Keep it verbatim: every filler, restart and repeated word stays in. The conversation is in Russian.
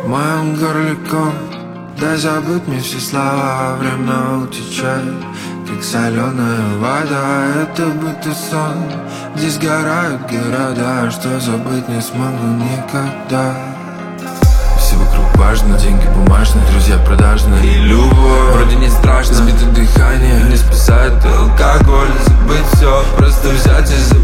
В моем горле ком, дай забыть мне все слова. Время утечет, как соленая вода. Это будто сон, где сгорают города, что забыть не смогу никогда. Все вокруг важно, деньги бумажные, друзья продажные и любовь вроде не страшно. Сбито дыхание, не спасает алкоголь. Забыть все, просто взять и забыть.